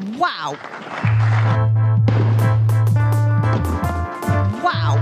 Wow! Wow!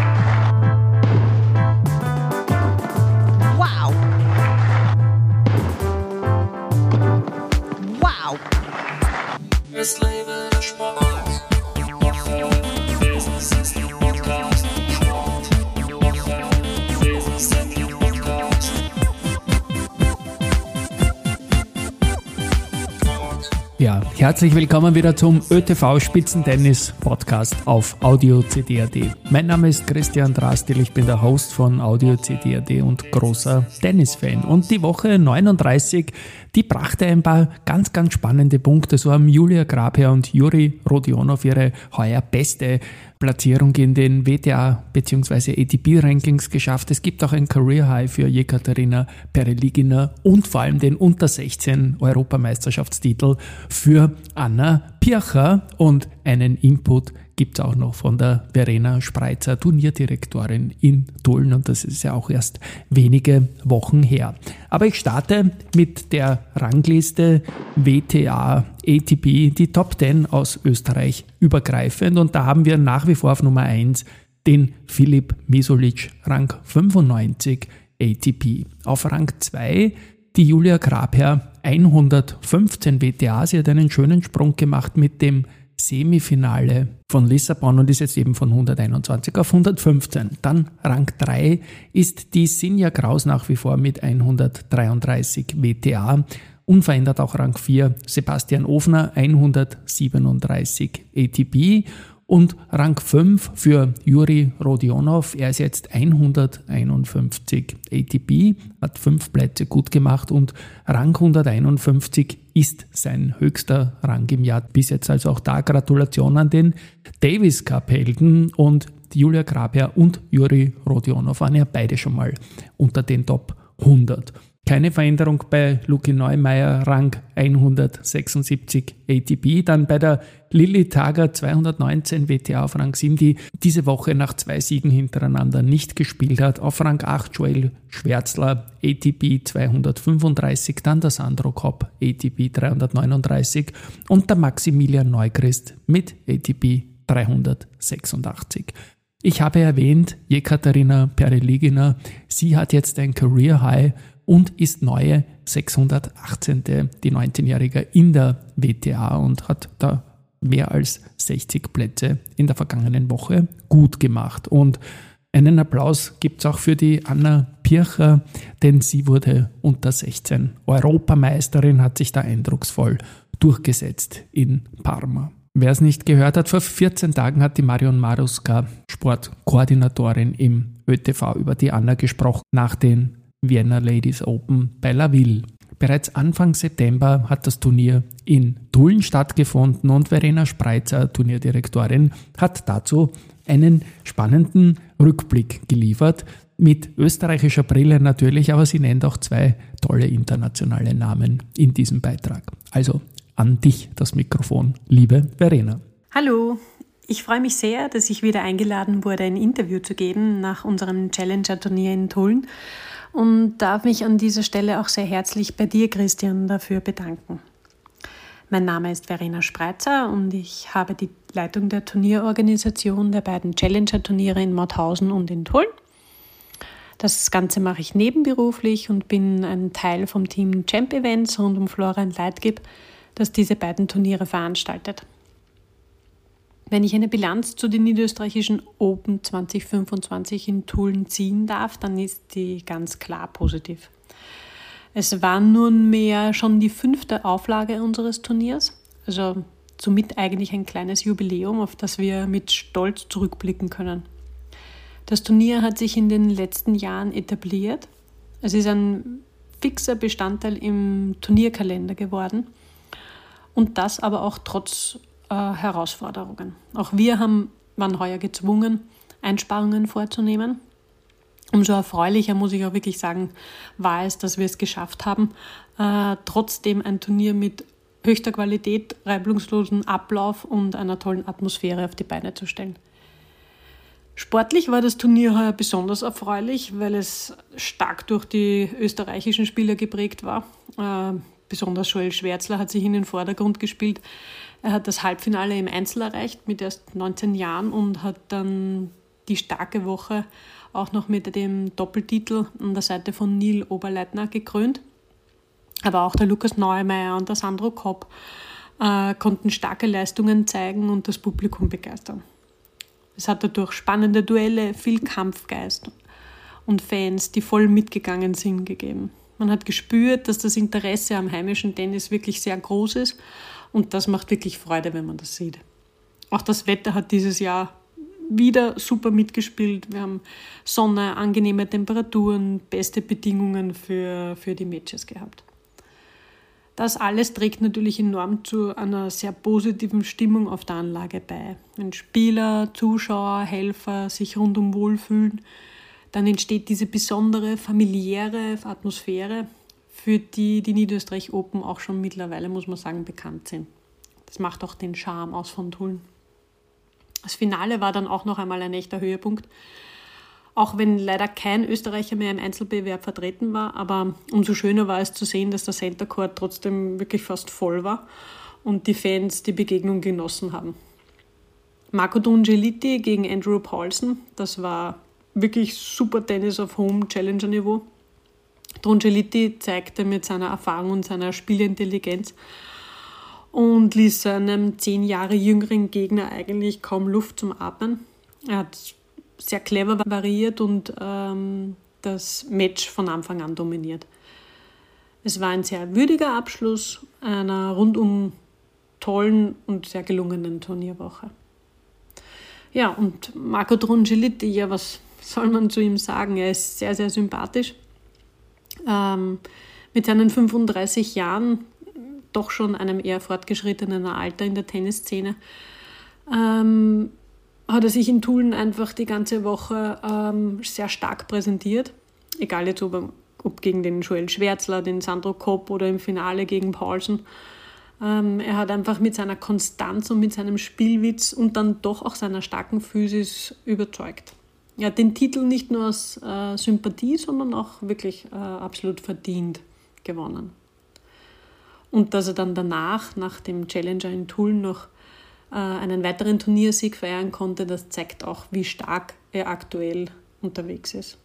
Wow! Wow! Es lebe der Sport. Business ist der Podcast. Sport. Business ist der Podcast. Ja, herzlich willkommen wieder zum ÖTV Spitzentennis Podcast auf Audio CD.at. Mein Name ist Christian Drastil, ich bin der Host von Audio CD.at und großer Tennisfan. Und die Woche 39, die brachte ein paar ganz, ganz spannende Punkte. So haben Julia Grabherr und Juri Rodionov ihre heuer beste Platzierung in den WTA bzw. ATP-Rankings geschafft. Es gibt auch ein Career High für Jekaterina Pereligina und vor allem den Unter-16 Europameisterschaftstitel für Anna Pircher und einen Input gibt es auch noch von der Verena Spreitzer, Turnierdirektorin in Tulln, und das ist ja auch erst wenige Wochen her. Aber ich starte mit der Rangliste WTA ATP, die Top 10 aus Österreich übergreifend, und da haben wir nach wie vor auf Nummer 1 den Filip Misolic, Rang 95 ATP. Auf Rang 2 die Julia Grabherr, 115 WTA. Sie hat einen schönen Sprung gemacht mit dem Semifinale von Lissabon und ist jetzt eben von 121 auf 115. Dann Rang 3 ist die Sinja Kraus nach wie vor mit 133 WTA. Unverändert auch Rang 4 Sebastian Ofner, 137 ATP. Und Rang 5 für Juri Rodionov, er ist jetzt 151 ATP, hat 5 Plätze gut gemacht, und Rang 151 ist sein höchster Rang im Jahr bis jetzt. Also auch da Gratulation an den Davis Cup Helden, und Julia Grabherr und Juri Rodionov waren ja beide schon mal unter den Top 100. Keine Veränderung bei Luki Neumeier, Rang 176 ATP. Dann bei der Lilly Tager 219 WTA auf Rang 7, die diese Woche nach 2 Siegen hintereinander nicht gespielt hat. Auf Rang 8 Joel Schwärzler, ATP 235. Dann der Sandro Kopp, ATP 339. Und der Maximilian Neuchrist mit ATP 386. Ich habe erwähnt, Jekaterina Pereligina, sie hat jetzt ein Career High und ist neue 618. die 19-Jährige in der WTA und hat da mehr als 60 Plätze in der vergangenen Woche gut gemacht. Und einen Applaus gibt es auch für die Anna Pircher, denn sie wurde unter 16 Europameisterin, hat sich da eindrucksvoll durchgesetzt in Parma. Wer es nicht gehört hat, vor 14 Tagen hat die Marion Maruska, Sportkoordinatorin im ÖTV, über die Anna gesprochen nach den Vienna Ladies Open bei La Ville. Bereits Anfang September hat das Turnier in Tulln stattgefunden, und Verena Spreitzer, Turnierdirektorin, hat dazu einen spannenden Rückblick geliefert, mit österreichischer Brille natürlich, aber sie nennt auch 2 tolle internationale Namen in diesem Beitrag. Also an dich das Mikrofon, liebe Verena. Hallo, ich freue mich sehr, dass ich wieder eingeladen wurde, ein Interview zu geben nach unserem Challenger-Turnier in Tulln, und darf mich an dieser Stelle auch sehr herzlich bei dir, Christian, dafür bedanken. Mein Name ist Verena Spreitzer und ich habe die Leitung der Turnierorganisation der beiden Challenger-Turniere in Mauthausen und in Tulln. Das Ganze mache ich nebenberuflich und bin ein Teil vom Team Champ Events rund um Florian Leitgeb, das diese beiden Turniere veranstaltet. Wenn ich eine Bilanz zu den niederösterreichischen Open 2025 in Tulln ziehen darf, dann ist die ganz klar positiv. Es war nunmehr schon die 5. Auflage unseres Turniers, also somit eigentlich ein kleines Jubiläum, auf das wir mit Stolz zurückblicken können. Das Turnier hat sich in den letzten Jahren etabliert. Es ist ein fixer Bestandteil im Turnierkalender geworden, und das aber auch trotz Herausforderungen. Auch wir waren heuer gezwungen, Einsparungen vorzunehmen. Umso erfreulicher, muss ich auch wirklich sagen, war es, dass wir es geschafft haben, trotzdem ein Turnier mit höchster Qualität, reibungslosen Ablauf und einer tollen Atmosphäre auf die Beine zu stellen. Sportlich war das Turnier heuer besonders erfreulich, weil es stark durch die österreichischen Spieler geprägt war. besonders Joel Schwärzler hat sich in den Vordergrund gespielt. Er hat das Halbfinale im Einzel erreicht mit erst 19 Jahren und hat dann die starke Woche auch noch mit dem Doppeltitel an der Seite von Neil Oberleitner gekrönt. Aber auch der Lukas Neumeier und der Sandro Kopp konnten starke Leistungen zeigen und das Publikum begeistern. Es hat dadurch spannende Duelle, viel Kampfgeist und Fans, die voll mitgegangen sind, gegeben. Man hat gespürt, dass das Interesse am heimischen Tennis wirklich sehr groß ist und das macht wirklich Freude, wenn man das sieht. Auch das Wetter hat dieses Jahr wieder super mitgespielt. Wir haben Sonne, angenehme Temperaturen, beste Bedingungen für die Matches gehabt. Das alles trägt natürlich enorm zu einer sehr positiven Stimmung auf der Anlage bei. Wenn Spieler, Zuschauer, Helfer sich rundum wohlfühlen, dann entsteht diese besondere, familiäre Atmosphäre, für die Niederösterreich Open auch schon mittlerweile, muss man sagen, bekannt sind. Das macht auch den Charme aus von Tulln. Das Finale war dann auch noch einmal ein echter Höhepunkt, auch wenn leider kein Österreicher mehr im Einzelbewerb vertreten war, aber umso schöner war es zu sehen, dass der Center Court trotzdem wirklich fast voll war und die Fans die Begegnung genossen haben. Marco Drungelliti gegen Andrew Paulson, das war wirklich super Tennis auf hohem Challenger-Niveau. Drungelliti zeigte mit seiner Erfahrung und seiner Spielintelligenz und ließ seinem 10 Jahre jüngeren Gegner eigentlich kaum Luft zum Atmen. Er hat sehr clever variiert und das Match von Anfang an dominiert. Es war ein sehr würdiger Abschluss einer rundum tollen und sehr gelungenen Turnierwoche. Ja, und Marco Drungelliti, ja, was soll man zu ihm sagen? Er ist sehr, sehr sympathisch. Mit seinen 35 Jahren, doch schon einem eher fortgeschrittenen Alter in der Tennisszene, hat er sich in Tulln einfach die ganze Woche sehr stark präsentiert. Egal jetzt ob gegen den Joel Schwärzler, den Sandro Kopp oder im Finale gegen Paulson. Er hat einfach mit seiner Konstanz und mit seinem Spielwitz und dann doch auch seiner starken Physis überzeugt. Er hat den Titel nicht nur aus Sympathie, sondern auch wirklich absolut verdient gewonnen. Und dass er dann danach, nach dem Challenger in Tulln, noch einen weiteren Turniersieg feiern konnte, das zeigt auch, wie stark er aktuell unterwegs ist.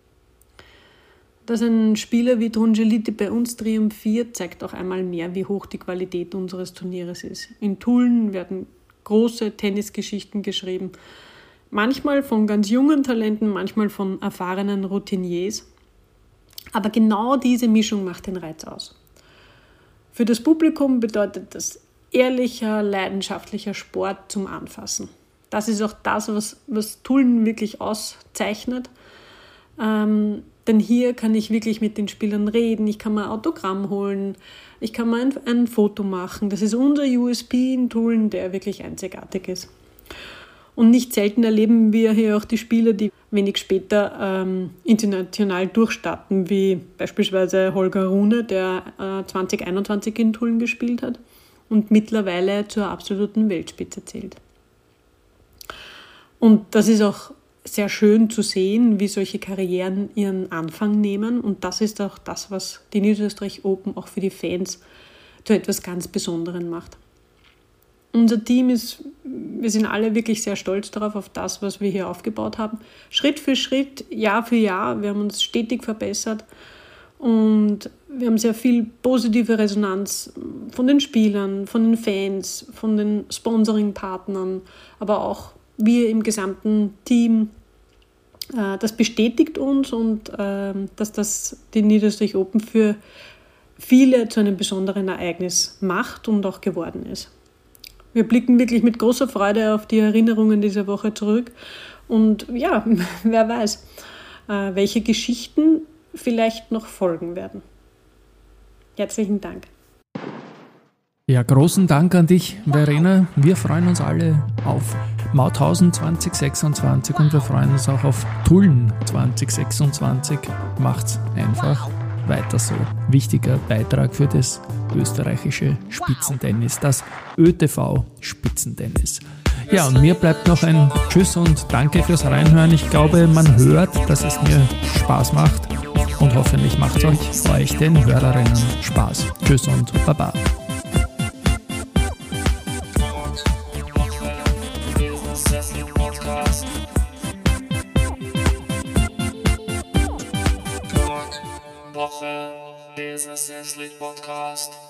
Dass ein Spieler wie Drungelliti bei uns triumphiert, zeigt auch einmal mehr, wie hoch die Qualität unseres Turnieres ist. In Tulln werden große Tennisgeschichten geschrieben, manchmal von ganz jungen Talenten, manchmal von erfahrenen Routiniers. Aber genau diese Mischung macht den Reiz aus. Für das Publikum bedeutet das ehrlicher, leidenschaftlicher Sport zum Anfassen. Das ist auch das, was Tulln wirklich auszeichnet. Denn hier kann ich wirklich mit den Spielern reden, ich kann mir ein Autogramm holen, ich kann mir ein Foto machen. Das ist unser USP in Tulln, der wirklich einzigartig ist. Und nicht selten erleben wir hier auch die Spieler, die wenig später international durchstarten, wie beispielsweise Holger Rune, der 2021 in Tulln gespielt hat und mittlerweile zur absoluten Weltspitze zählt. Und das ist auch sehr schön zu sehen, wie solche Karrieren ihren Anfang nehmen. Und das ist auch das, was die Niederösterreich Open auch für die Fans zu etwas ganz Besonderem macht. Unser Team wir sind alle wirklich sehr stolz darauf, auf das, was wir hier aufgebaut haben. Schritt für Schritt, Jahr für Jahr. Wir haben uns stetig verbessert und wir haben sehr viel positive Resonanz von den Spielern, von den Fans, von den Sponsoring-Partnern, aber auch wir im gesamten Team. Das bestätigt uns und dass das die Niederösterreich Open für viele zu einem besonderen Ereignis macht und auch geworden ist. Wir blicken wirklich mit großer Freude auf die Erinnerungen dieser Woche zurück und ja, wer weiß, welche Geschichten vielleicht noch folgen werden. Herzlichen Dank. Ja, großen Dank an dich, Verena. Wir freuen uns alle auf Mauthausen 2026 und wir freuen uns auch auf Tulln 2026. Macht's einfach weiter so. Wichtiger Beitrag für das österreichische Spitzentennis, das ÖTV Spitzentennis. Ja, und mir bleibt noch ein Tschüss und Danke fürs Reinhören. Ich glaube, man hört, dass es mir Spaß macht und hoffentlich macht es euch den Hörerinnen Spaß. Tschüss und Baba. Woche, Business Podcast.